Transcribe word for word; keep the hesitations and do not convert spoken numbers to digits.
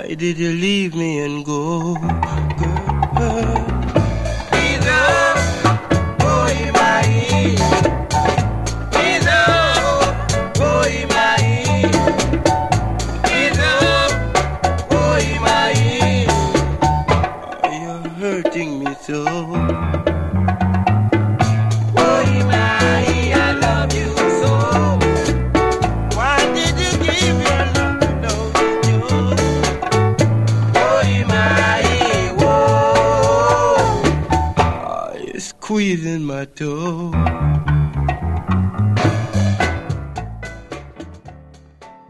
Why did you leave me and go, girl? Izo, boy, my Izo, boy, my Izo, boy, my you're hurting me so. Boy, my, I love you so. Why did you give your love to those you? Boy, my, whoa, oh, you're squeezing my toe.